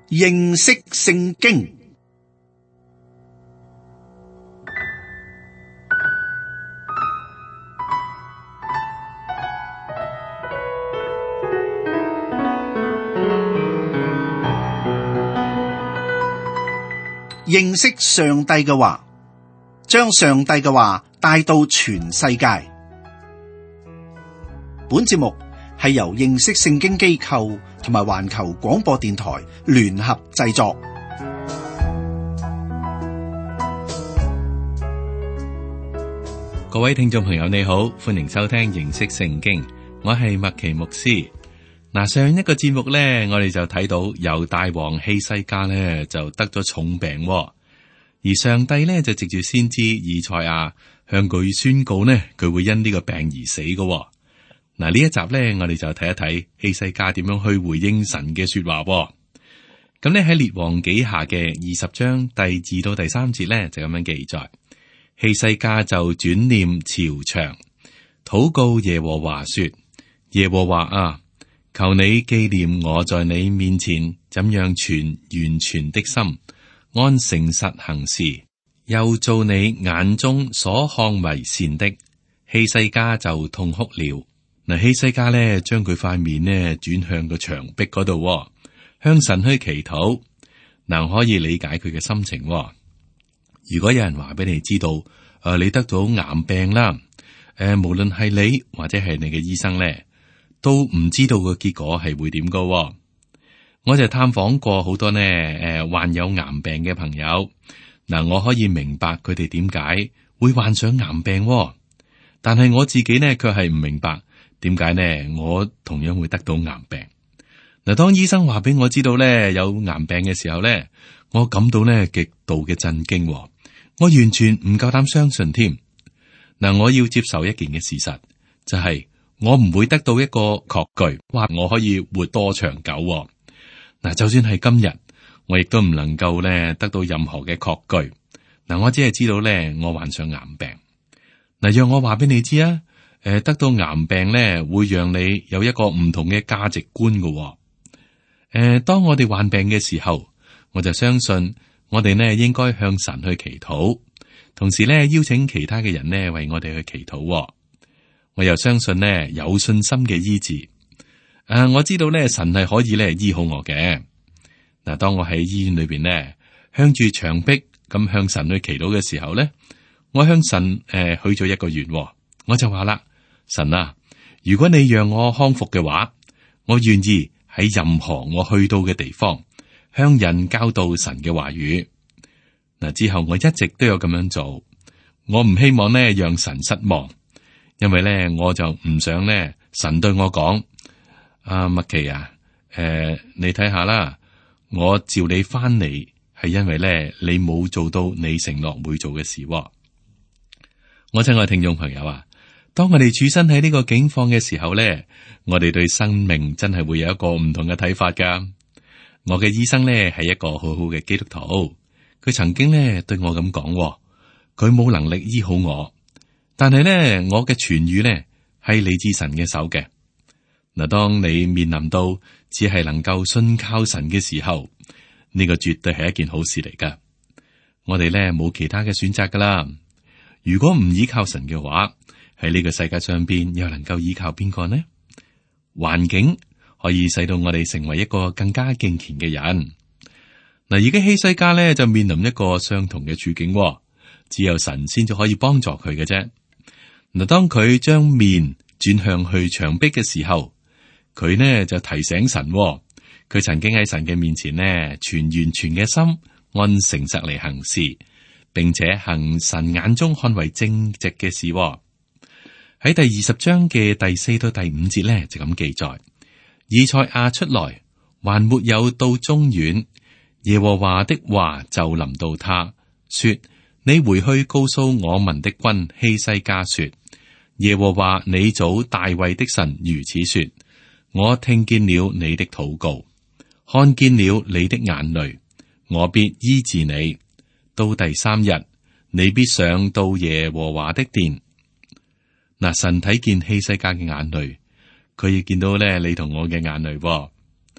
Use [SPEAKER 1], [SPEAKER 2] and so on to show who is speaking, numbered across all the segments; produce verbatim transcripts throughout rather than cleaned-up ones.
[SPEAKER 1] 認識聖經。認識上帝嘅話，將上帝嘅話帶到全世界。本節目係由認識聖經機構同埋環球廣播電台聯合製作。
[SPEAKER 2] 各位聽眾朋友你好，歡迎收聽認識聖經，我係麥奇牧師。嗱，上一個節目咧，我哋就睇到猶大王希西家咧就得咗重病，而上帝咧就藉住先知以賽亞向佢宣告呢，佢會因呢個病而死嘅。嗱，呢一集咧，我哋就睇一睇希西家點樣去回應神嘅說話。咁咧喺列王紀下嘅二十章第二到第三節咧就咁樣記載，希西家就轉念朝牆，禱告耶和華說：耶和華啊，求你紀念我在你面前怎樣存完全的心，按誠實行事，又做你眼中所看為善的。希西家就痛哭了。嗱，希西家咧將佢塊面呢轉向個牆壁嗰度，向神去祈禱。嗱，可以理解佢嘅心情。如果有人話俾你知道，誒、呃，你得到癌病啦，誒、呃，無論係你或者係你嘅醫生咧，都唔知道個結果係會點噶。我就探訪過好多呢，誒、呃，患有癌病嘅朋友。嗱，我可以明白佢哋點解會患上癌病，但係我自己呢，卻係唔明白點解呢，我同樣會得到癌病。嗱，當醫生話俾我知道咧有癌病嘅時候咧，我感到呢極度嘅震驚，我完全唔夠膽相信添。嗱，我要接受一件嘅事實，就係、是。我唔會得到一個確據，話我可以活多長久。嗱，就算係今日，我亦都唔能夠咧得到任何嘅確據。嗱，我只係知道咧，我患上癌病。嗱，讓我話俾你知啊，誒，得到癌病咧，會讓你有一個唔同嘅價值觀噶。誒，當我哋患病嘅時候，我就相信我哋呢應該向神去祈禱，同時咧邀請其他嘅人呢為我哋去祈禱。我又相信呢有信心嘅醫治，誒、啊，我知道咧神係可以咧醫好我嘅。嗱，當我喺醫院裏邊呢，向住牆壁咁向神去祈禱嘅時候咧，我向神誒、呃、許咗一個願，我就話啦：神啊，如果你讓我康復嘅話，我願意喺任何我去到嘅地方向人教導神嘅話語。嗱，之後我一直都有咁樣做，我唔希望呢讓神失望。因為咧，我就唔想咧，神對我講：阿麥琪啊，誒、呃，你睇下啦，我召你翻嚟係因為咧，你冇做到你承諾會做嘅事。我親愛聽眾朋友啊，當我哋處身喺呢個境況嘅時候咧，我哋對生命真係會有一個唔同嘅睇法噶。我嘅醫生咧係一個好好嘅基督徒，佢曾經咧對我咁講，佢冇能力醫好我。但係咧，我嘅痊癒咧係嚟自神嘅手嘅。嗱，當你面臨到只係能夠信靠神嘅時候，呢個絕對係一件好事嚟噶。我哋咧冇其他嘅選擇噶啦。如果唔依靠神嘅話，喺呢個世界上邊又能夠依靠邊個呢？環境可以使到我哋成為一個更加敬虔嘅人。嗱，而家希西家咧就面臨一個相同嘅處境，只有神先至可以幫助佢嘅啫。嗱，當佢將面轉向去牆壁嘅時候，佢呢就提醒神，佢曾經喺神嘅面前呢，全完全嘅心，按誠實嚟行事，並且行神眼中看為正直嘅事。喺第二十章嘅第四到第五節呢，就咁記載：以賽亞出來，還沒有到中院，耶和華的話就臨到他，說：你回去告訴我民的君希西家說，耶和華你祖大衛的神如此說：我聽見了你的禱告，看見了你的眼淚，我必醫治你。到第三日，你必上到耶和華的殿。嗱，神睇見希西家嘅眼淚，佢亦見到咧你同我嘅眼淚。咁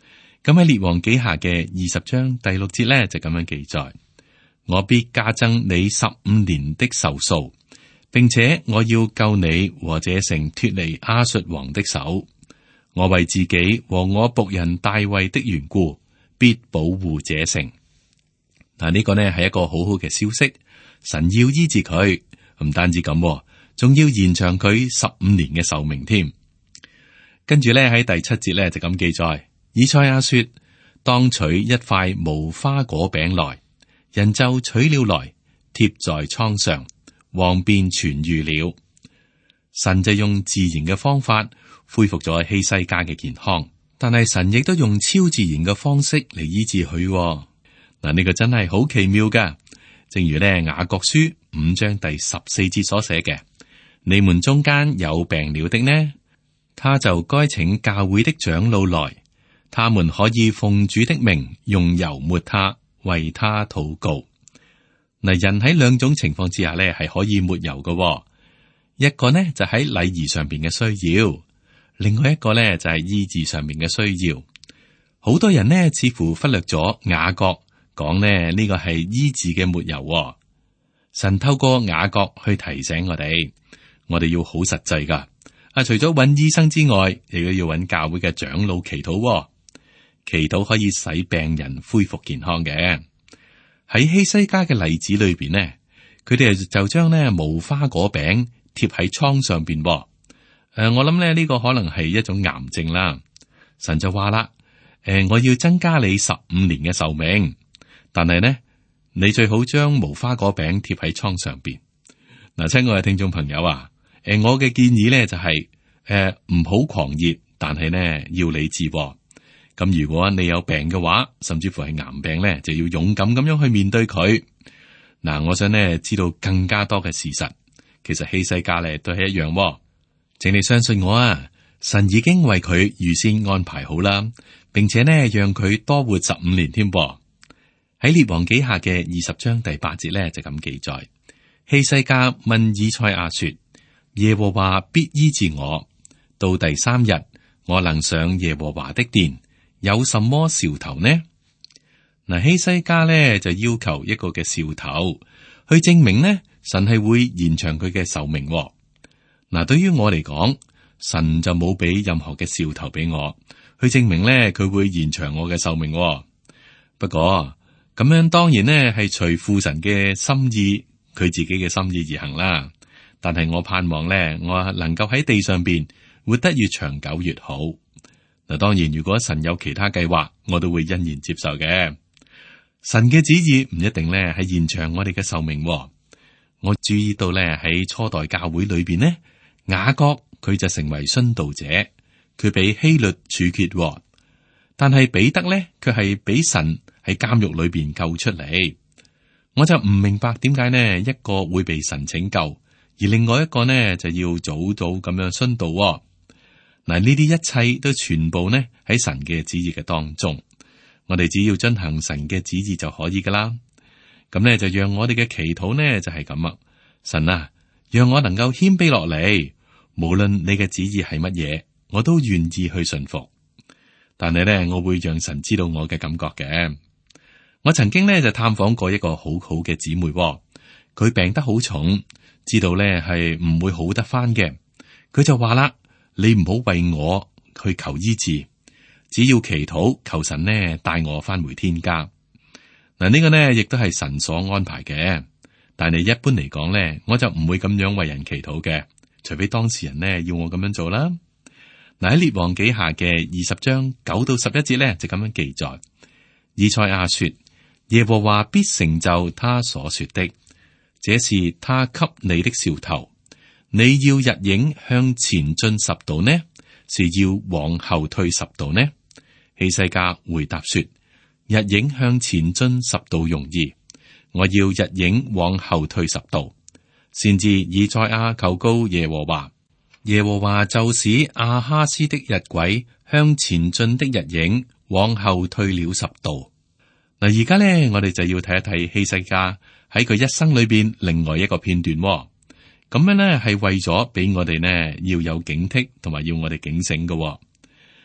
[SPEAKER 2] 咁喺列王紀下嘅二十章第六節咧就咁樣記載：我必加增你十五年的壽數，並且我要救你和這城脫離亞述王的手。我為自己和我僕人大衛的緣故，必保護這城。嗱，呢個呢係一個好好嘅消息，神要醫治佢，唔單止咁，仲要延長佢十五年嘅壽命添。跟住咧喺第七節咧就咁記載：以賽亞說，當取一塊無花果餅來，人就取了來，貼在瘡上，王便痊愈了。神就用自然嘅方法恢復咗希西家嘅健康，但係神亦都用超自然嘅方式嚟醫治佢。嗱，呢個真係好奇妙噶。正如咧雅各書五章第十四節所寫嘅：你們中間有病了的呢，他就該請教會的長老來，他們可以奉主的名用油抹他，為他禱告。嗱，人喺兩種情況之下咧係可以抹油嘅。一個呢就喺禮儀上邊嘅需要，另外一個呢就係醫治上面嘅需要。好多人呢似乎忽略咗雅各講呢呢個係醫治嘅抹油。神透過雅各去提醒我哋，我哋要好實際噶。啊，除咗揾醫生之外，亦都要揾教會嘅長老祈禱。祈禱可以使病人恢復健康嘅。喺希西家嘅例子裏邊呢，佢哋就將呢無花果餅貼喺瘡上邊。誒、呃，我諗咧呢個可能係一種癌症啦。神就話啦：誒、呃，我要增加你十五年嘅壽命，但係呢，你最好將無花果餅貼喺瘡上邊。嗱，親愛嘅聽眾朋友啊，誒、呃，我嘅建議咧就係、是，誒唔好狂熱，但係呢要理智。咁如果你有病嘅話，甚至乎係癌病咧，就要勇敢咁樣去面對佢。嗱，我想呢知道更加多嘅事實。其實希西家咧都係一樣，請你相信我啊！神已經為佢預先安排好啦，並且呢讓佢多活十五年添。喺列王紀下嘅二十章第八節咧就咁記載：希西家問以賽亞說：耶和華必醫治我，到第三日我能上耶和華的殿，有什麼兆頭呢？嗱，希西家咧就要求一個嘅兆頭，去證明呢。神係會延長佢嘅壽命。嗱，對於我嚟講，神就冇俾任何嘅兆頭俾我，去證明咧佢會延長我嘅壽命。不過咁樣當然呢係隨父神嘅心意，佢自己嘅心意而行啦。但係我盼望咧，我能夠喺地上邊活得越長久越好。嗱，當然如果神有其他計劃，我都會欣然接受嘅。神嘅旨意唔一定咧係延長我哋嘅壽命。我注意到咧喺初代教會裏邊呢，雅各佢就成為殉道者，佢被希律處決。但係彼得咧，佢係俾神喺監獄裏邊救出嚟。我就唔明白點解呢一個會被神拯救，而另外一個呢就要早早咁樣殉道。嗱，呢啲一切都全部呢喺神嘅旨意嘅當中，我哋只要遵行神嘅旨意就可以噶啦。咁咧就讓我哋嘅祈禱呢就係咁啊，神啊，讓我能夠謙卑落嚟，無論你嘅旨意係乜嘢，我都願意去順服。但係咧，我會讓神知道我嘅感覺嘅。我曾經咧就探訪過一個好好嘅姊妹，佢病得好重，知道咧係唔會好得翻嘅。佢就話啦：你唔好為我去求醫治，只要祈禱求神呢帶我翻回天家。嗱，呢個呢亦都係神所安排嘅，但係一般嚟講呢，我就唔會咁樣為人祈禱嘅，除非當事人呢要我咁樣做啦。嗱，喺列王紀下嘅二十章九到十一節呢，就咁樣記載：以賽亞說，耶和華必成就他所說的，這是他給你的兆頭。你要日影向前進十度呢，是要往後退十度呢？希西家回答說：日影向前進十度容易，我要日影往後退十度。先知以賽亞求告耶和華，耶和華就使亞哈斯的日晷向前進的日影往後退了十度。嗱，而家咧，我哋就要睇一睇希西家喺佢一生裏邊另外一個片段。咁樣咧係為咗俾我哋呢要有警惕，同埋要我哋警醒嘅。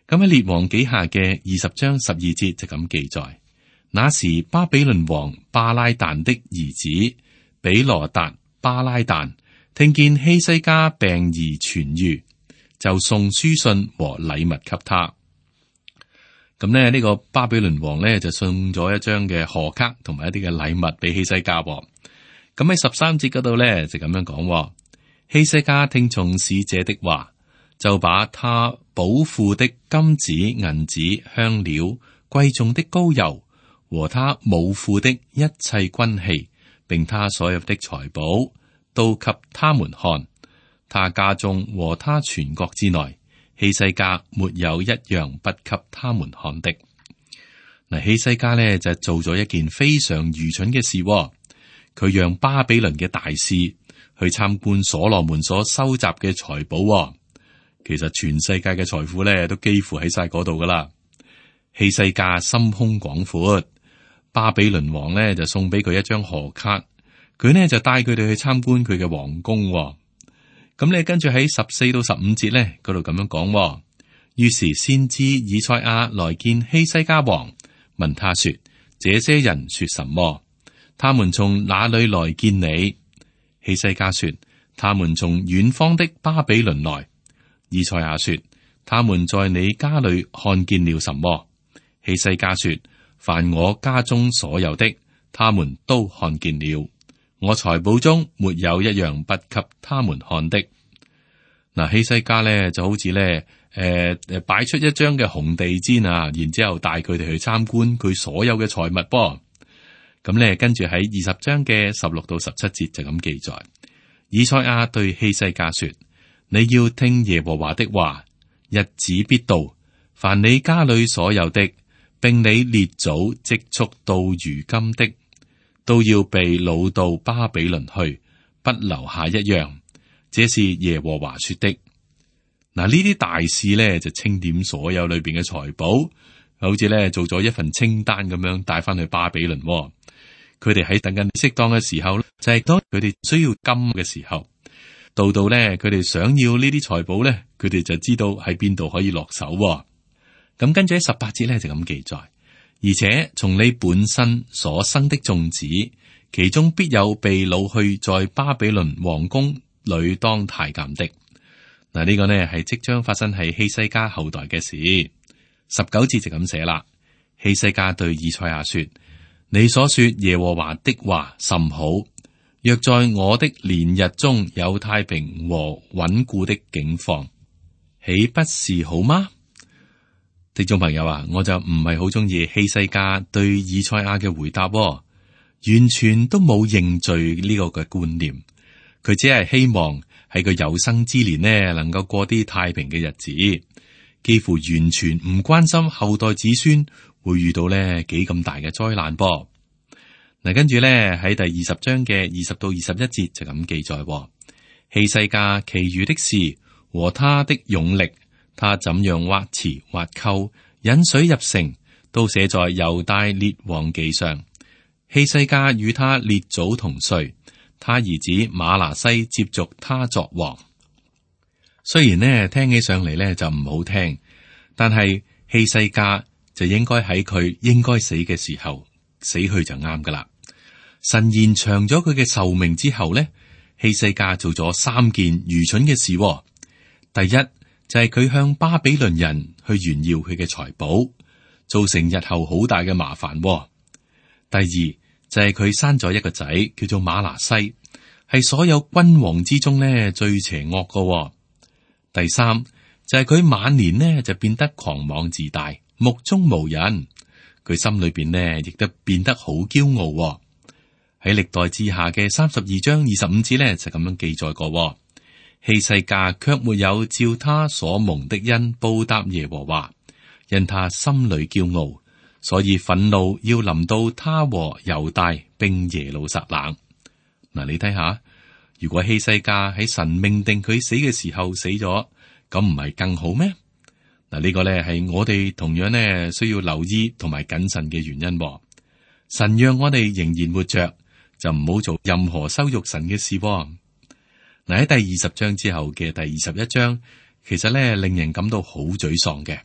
[SPEAKER 2] 咁喺列王紀下嘅二十章十二節就咁記載：那時巴比倫王巴拉旦的兒子比羅達巴拉旦聽見希西家病而痊愈，就送書信和禮物給他。咁呢，呢個巴比倫王呢，就送咗一張嘅賀卡同埋一啲嘅禮物俾希西家。咁喺十三節嗰度呢，就咁樣講：希西家聽從使者的話，就把他寶庫的金子、銀子、香料、貴重的膏油和他武庫的一切軍器，並他所有的財寶，都給他們看。他家中和他全國之內，希西家沒有一樣不給他們看的。嗱，希西家呢就做咗一件非常愚蠢嘅事，佢讓巴比倫嘅大使去參觀所羅門所收集嘅財寶。其實全世界嘅財富咧都幾乎喺晒嗰度噶啦。希西家心胸廣闊，巴比倫王呢就送俾佢一張賀卡，佢呢就帶佢哋去參觀佢嘅皇宮。咁你跟住喺十四到十五節呢嗰度咁樣講。於是先知以賽亞來見希西家王，問他說：這些人說什麼？他們從哪裏來見你？希西家說：他們從遠方的巴比倫來。以賽亞說：他們在你家裏看見了什麼？希西家說：凡我家中所有的，他們都看見了。我財寶中沒有一樣不給他們看的。嗱，希西家咧就好似咧，誒誒，擺出一張嘅紅地氈啊，然之後帶佢哋去參觀佢所有嘅財物噃。咁咧，跟住喺二十章嘅十六到十七節就咁記載：以賽亞對希西家說：你要聽耶和華的話，日子必到，凡你家裏所有的，並你列祖積蓄到如今的，都要被擄到巴比倫去，不留下一樣。這是耶和華說的。嗱，呢啲大使咧就清點所有裏邊嘅財寶，好似咧做咗一份清單咁樣帶翻去巴比倫。佢哋喺等緊適當嘅時候，就係當佢哋需要金嘅時候，到到咧佢哋想要呢啲財寶咧，佢哋就知道喺邊度可以落手。咁跟住喺十八節咧就咁記載：而且從你本身所生的眾子，其中必有被擄去在巴比倫王宮裏當太監的。嗱，呢個呢係即將發生喺希西家後代嘅事。十九節就咁寫啦。希西家對以賽亞說：你所說耶和華的話甚好，若在我的年日中有太平和穩固的境況，豈不是好嗎？聽眾朋友啊，我就唔係好中意希西家對以賽亞嘅回答，完全都冇認罪呢個嘅觀念。佢只係希望喺佢有生之年呢，能夠過啲太平嘅日子，幾乎完全唔關心後代子孫會遇到呢幾咁大嘅災難噃。嗱，跟住咧喺第二十章嘅二十到二十一節就咁記載：希西家其餘的事和他的勇力，他怎樣挖池挖溝，引水入城，都寫在猶大列王記上。希西家與他列祖同睡。他兒子馬拿西接續他作王。雖然呢聽起上嚟呢就唔好聽，但係希西家就應該喺佢應該死嘅時候死去就啱噶啦。神延長咗佢嘅壽命之後呢，希西家做咗三件愚蠢嘅事。第一就係、是、佢向巴比倫人去炫耀佢嘅財寶，造成日後好大嘅麻煩。第二就係佢生咗一個仔，叫做馬拿西，係所有君王之中呢最邪惡嘅。第三就係佢晚年呢就變得狂妄自大，目中無人。佢心裏邊呢亦都變得好驕傲。喺歷代志下嘅三十二章二十五節呢就咁樣記載過。希西家卻沒有照他所蒙的恩報答耶和華，因他心裏驕傲，所以憤怒要臨到他和猶大並耶路撒冷。嗱，你睇下，如果希西家喺神命定佢死嘅時候死咗，咁唔係更好咩？嗱，呢個咧係我哋同樣咧需要留意同埋謹慎嘅原因。神讓我哋仍然活着，就唔好做任何羞辱神嘅事。嗱，喺第二十章之後嘅第二十一章，其實咧令人感到好沮喪嘅。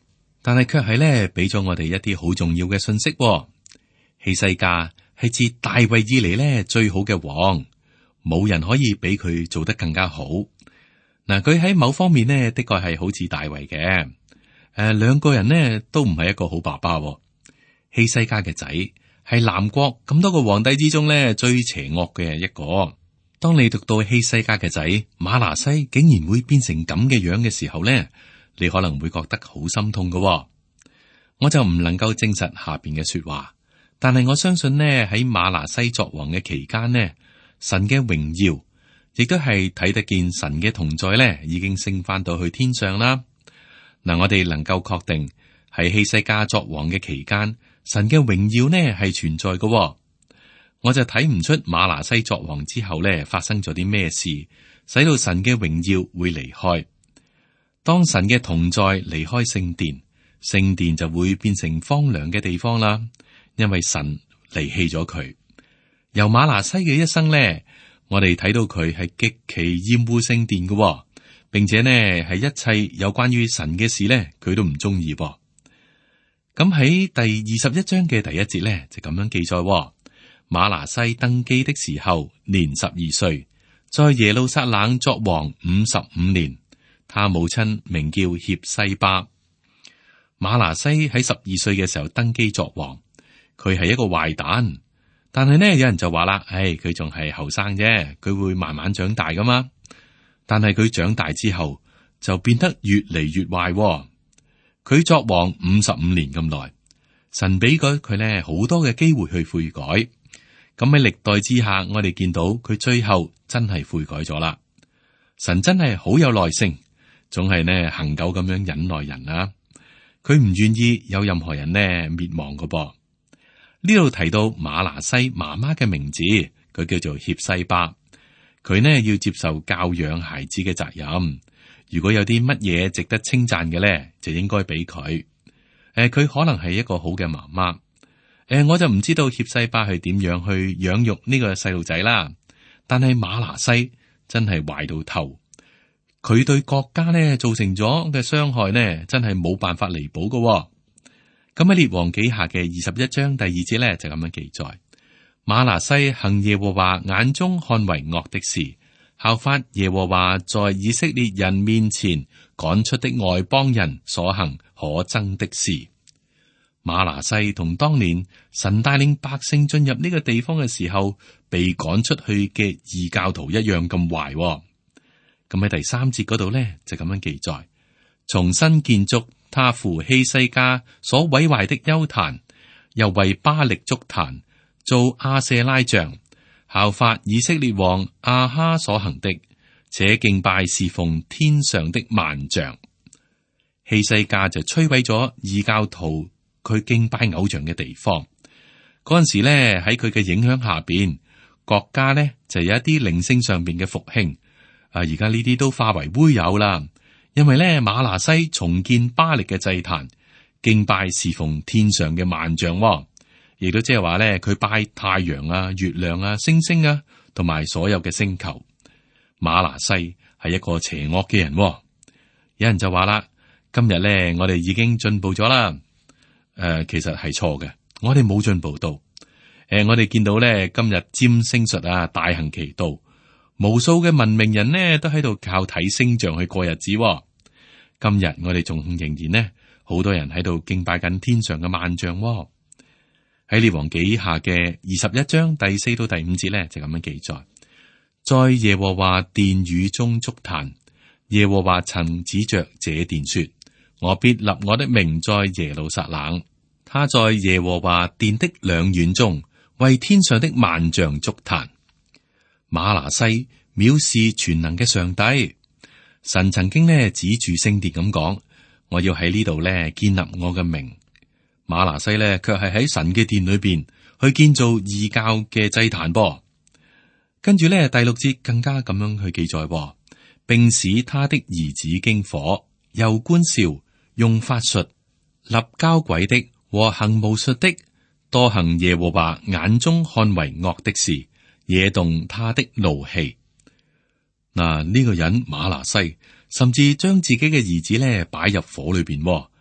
[SPEAKER 2] 但係卻係咧俾咗我哋一啲好重要嘅信息喎。希西家係自大衛以嚟咧最好嘅王，冇人可以比佢做得更加好。嗱，佢喺某方面呢，的確係好似大衛嘅。誒、呃，兩個人呢都唔係一個好爸爸喎。希西家嘅仔係南國咁多個皇帝之中咧最邪惡嘅一個。當你讀到希西家嘅仔馬拿西竟然會變成咁嘅樣嘅時候咧，你可能會覺得好心痛㗎喎。我就唔能夠證實下邊嘅說話，但係我相信呢，喺馬拿西作王嘅期間呢，神嘅榮耀亦都係睇得見神嘅同在咧，已經升翻到去天上啦。嗱，我哋能夠確定喺希西家作王嘅期間，神嘅榮耀呢係存在嘅喎。我就睇唔出馬拿西作王之後咧發生咗啲咩事，使到神嘅榮耀會離開。當神嘅同在離開聖殿，聖殿就會變成荒涼嘅地方啦，因為神離棄咗佢。由馬拿西嘅一生咧，我哋睇到佢係極其厭惡聖殿嘅喎，並且呢係一切有關於神嘅事咧，佢都唔中意。咁喺第二十一章嘅第一節咧，就咁樣記載喎：馬拿西登基的時候年十二歲，在耶路撒冷作王五十五年。他母親名叫協西巴。馬拿西喺十二歲嘅時候登基作王，佢係一個壞蛋。但係呢，有人就話啦，唉、哎，佢仲係後生啫，佢會慢慢長大噶嘛。但係佢長大之後就變得越嚟越壞喎。佢作王五十五年咁耐，神俾佢佢呢好多嘅機會去悔改。咁喺歷代之下，我哋見到佢最後真係悔改咗啦。神真係好有耐性，總係呢恒久咁樣忍耐人啊。佢唔願意有任何人呢滅亡噶噃。呢度提到馬拿西媽媽嘅名字，佢叫做協西巴。佢呢要接受教養孩子嘅責任。如果有啲乜嘢值得稱讚嘅咧，就應該俾佢。誒、呃，佢可能係一個好嘅媽媽。誒、呃，我就唔知道協西巴係點樣去養育呢個細路仔啦。但係馬拿西真係壞到透，佢對國家呢造成咗嘅傷害呢，真係冇辦法彌補噶。咁喺列王紀下嘅二十一章第二節咧，就咁樣記載：馬拿西行耶和華眼中看為惡的事，效法耶和華在以色列人面前趕出的外邦人所行可憎的事。馬拿西同當年神帶領百姓進入呢個地方嘅時候被趕出去嘅異教徒一樣咁壞。咁喺第三節嗰度咧，就咁樣記載：重新建築他父希西家所毀壞的邱壇，又為巴力築壇，做亞舍拉像，效法以色列王亞哈所行的，且敬拜侍奉天上的萬象。希西家就摧毀咗異教徒佢敬拜偶像嘅地方。嗰陣時咧，喺佢嘅影響下邊，國家咧就有一啲靈性上邊嘅復興。啊，而家呢啲都化為烏有啦。因為咧，馬拿西重建巴力嘅祭壇，敬拜侍奉天上嘅萬象，亦都即係話咧，佢拜太陽啊、月亮啊、星星啊，同埋所有嘅星球。馬拿西係一個邪惡嘅人。有人就話啦，今日咧我哋已經進步咗啦。誒、呃，其實係錯嘅，我哋冇進步到。誒、呃，我哋見到咧今日占星術啊大行其道。無數嘅文明人呢，都喺度靠睇星象去過日子。今日我哋仲仍然呢，好多人喺度敬拜緊天上嘅萬象。喺列王紀下嘅二十一章第四到第五節呢，就咁樣記載：在耶和華殿宇中築壇，耶和華曾指着這殿說：我必立我的名在耶路撒冷。他在耶和華殿的兩院中，為天上的萬象築壇。馬拿西藐視全能嘅上帝，神曾經呢指住聖殿咁講：我要喺呢度呢建立我嘅名。馬拿西呢卻係喺神嘅殿裏邊去建造異教嘅祭壇噃。跟住呢第六節更加咁樣去記載，並使他的兒子經火，又觀兆，用法術，立交鬼的和行巫術的，多行耶和華眼中看為惡的事，惹動他的怒氣。嗱，呢個人馬拿西甚至將自己嘅兒子咧擺入火裏邊，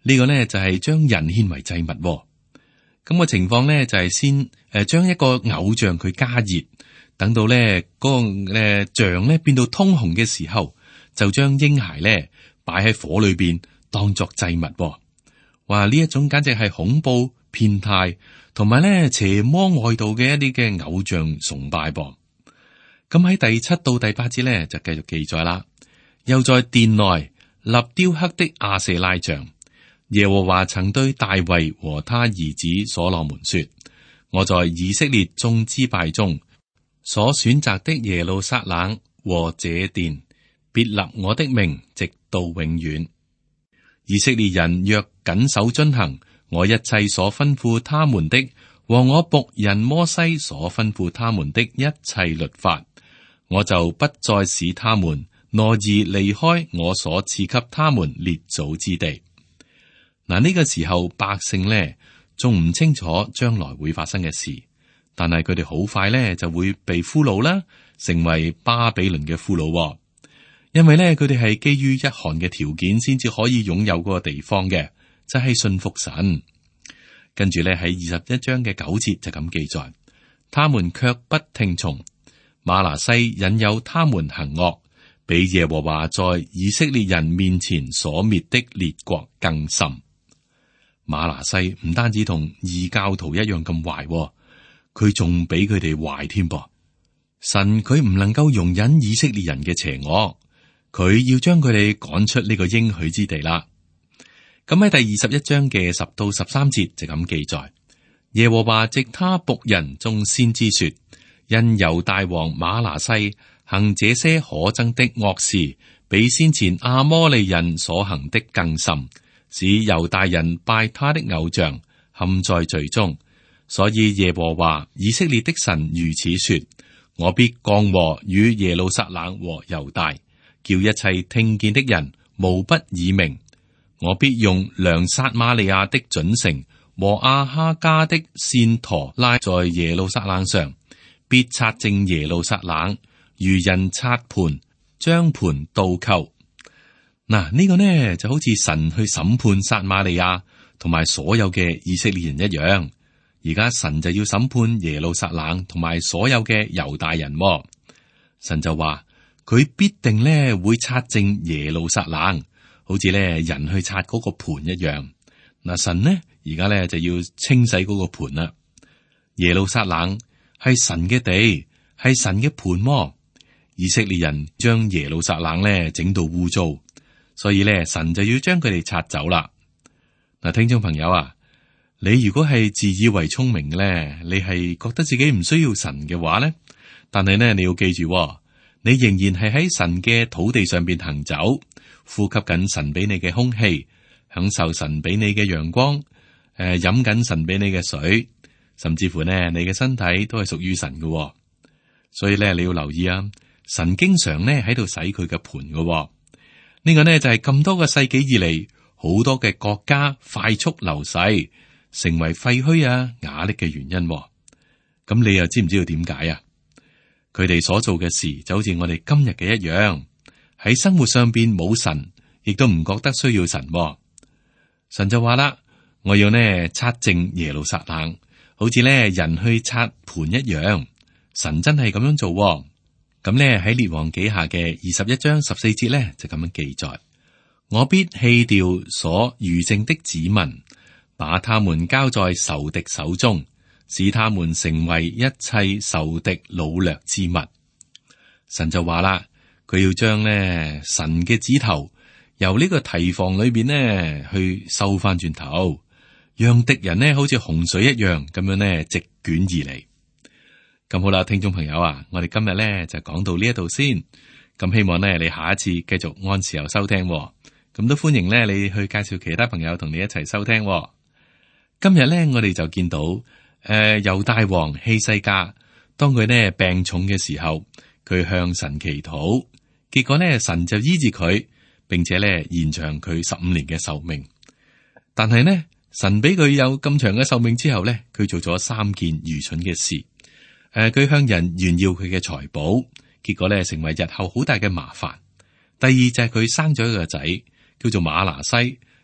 [SPEAKER 2] 呢個呢就係將人獻為祭物。咁個情況呢就係先誒將一個偶像佢加熱，等到呢嗰個誒像呢變到通紅嘅時候，就將嬰孩呢擺喺火裏邊當作祭物。哇！呢一種簡直係恐怖、變態，同埋呢邪魔外道嘅一啲嘅偶像崇拜噃。咁喺第七到第八節呢就繼續記載啦。又在殿內立雕刻的亞舍拉像。耶和華曾對大衛和他兒子所羅門說：我在以色列眾支派中所選擇的耶路撒冷和這殿，必立我的名直到永遠。以色列人若謹守遵行我一切所吩咐他們的，和我僕人摩西所吩咐他們的一切律法，我就不再使他們挪移離開我所賜給他們列祖之地。嗱，呢個時候百姓呢仲唔清楚將來會發生嘅事，但係佢哋好快呢就會被俘虜啦，成為巴比倫嘅俘虜。因為呢佢哋係基於一項嘅條件先至可以擁有嗰個地方嘅，就係信服神。跟住呢喺二十一章嘅九節就咁記載，他們卻不聽從，瑪拿西引誘他們行惡，比耶和華在以色列人面前所滅的列國更甚。瑪拿西唔單止同異教徒一樣咁壞，佢仲比佢哋壞添噃。神佢唔能夠容忍以色列人嘅邪惡，佢要將佢哋趕出呢個應許之地啦。咁喺第二十一章嘅十到十三節就咁記載，耶和華藉他僕人眾先知說：因猶大王瑪拿西行這些可憎的惡事，比先前亞摩利人所行的更甚，使猶大人拜他的偶像，陷在罪中。所以耶和華以色列的神如此說：我必降禍與耶路撒冷和猶大，叫一切聽見的人無不耳鳴。我必用量撒瑪利亞的準繩和亞哈家的線砣拉在耶路撒冷上，必拆淨耶路撒冷，如人拆盤，將盤倒扣。嗱，呢個呢就好似神去審判撒瑪利亞同埋所有嘅以色列人一樣，而家神就要審判耶路撒冷同埋所有嘅猶大人。神就話佢必定呢會拆淨耶路撒冷，好似咧人去拆嗰個盤一樣。嗱，神呢而家咧就要清洗嗰個盤啦。耶路撒冷係神嘅地，係神嘅盤。以色列人將耶路撒冷咧整到污糟，所以咧神就要將佢哋拆走啦。嗱，聽眾朋友啊，你如果係自以為聰明咧，你係覺得自己唔需要神嘅話咧，但係呢，你要記住，你仍然係喺神嘅土地上邊行走，呼吸緊神俾你嘅空氣，享受神俾你嘅陽光，誒，飲緊神俾你嘅水，甚至乎呢，你嘅身體都係屬於神嘅。所以咧，你要留意啊，神經常呢喺度洗佢嘅盤嘅。呢個呢就係咁多個世紀以嚟，好多嘅國家快速流逝，成為廢墟啊瓦礫嘅原因。咁你又知唔知道點解啊？佢哋所做嘅事就好似我哋今日嘅一樣，喺生活上邊冇神，亦都唔覺得需要神。神就話啦，我要呢拆淨耶路撒冷，好似呢人去拆盤一樣。神真係咁樣做。咁呢喺列王紀下嘅二十一章十四節呢，就咁樣記載：我必棄掉所餘剩的子民，把他們交在仇敵手中，使他們成為一切仇敵擄掠之物。神就話啦，佢要將呢神嘅指頭由呢個提防裏邊呢去收翻轉頭，讓敵人呢好似洪水一樣咁樣呢席捲而嚟。咁好啦，聽眾朋友啊，我哋今日咧就講到呢一度先。咁希望咧你下一次繼續按時候收聽。咁都歡迎咧你去介紹其他朋友同你一齊收聽。今日咧我哋就見到誒猶大王希西家，當佢呢病重嘅時候，佢向神祈禱，結果呢神就醫治佢，並且咧延長佢十五年嘅壽命。但係呢神俾佢有咁長嘅壽命之後咧，佢做咗三件愚蠢嘅事。誒，佢、呃、向人炫耀佢嘅財寶，結果咧成為日後好大嘅麻煩。第二就係佢生咗一個仔，叫做馬拿西，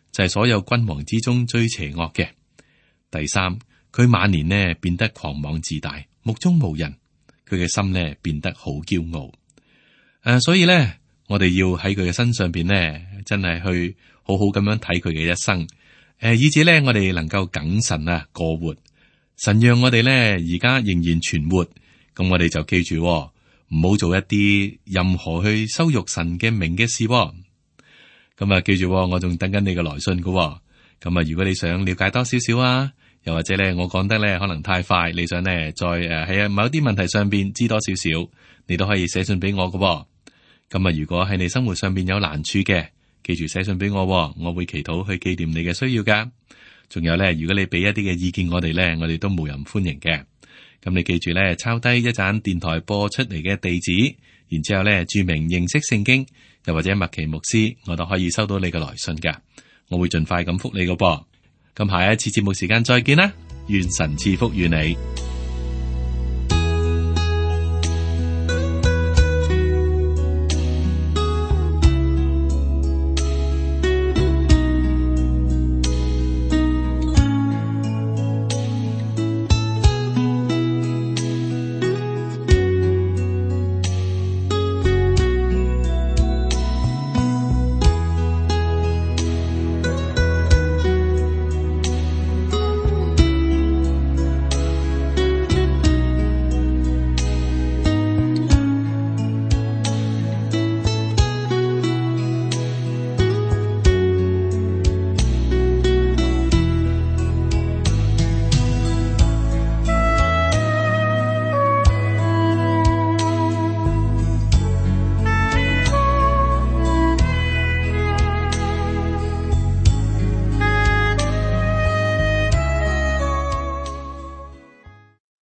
[SPEAKER 2] 就係所有君王之中最邪惡嘅。第三，佢晚年呢變得狂妄自大，目中無人，佢嘅心呢變得好驕傲。誒、呃，所以呢，我哋要喺佢嘅身上邊呢，真係去好好咁樣睇佢嘅一生。誒、呃，以至呢，我哋能夠謹慎啊過活。神讓我哋呢而家仍然存活，咁我哋就記住、哦，唔好做一啲任何去羞辱神嘅名嘅事、哦。咁啊，記住、哦，我仲等緊你嘅來信噶、哦。咁啊，如果你想了解多少少啊，又或者咧我講得咧可能太快，你想咧再誒喺某啲問題上邊知多少少，你都可以寫信俾我噶、哦。咁啊，如果喺你生活上邊有難處嘅，記住寫信俾我、哦，我會祈禱去紀念你嘅需要噶。仲有咧，如果你俾一啲嘅意見我哋咧，我哋都無人歡迎嘅。咁你記住咧，抄低一盞電台播出嚟嘅地址，然之後咧注明認識聖經，又或者麥奇牧師，我都可以收到你嘅來信噶。我會盡快咁覆你個噃。咁下一次節目時間再見啦，願神賜福與你。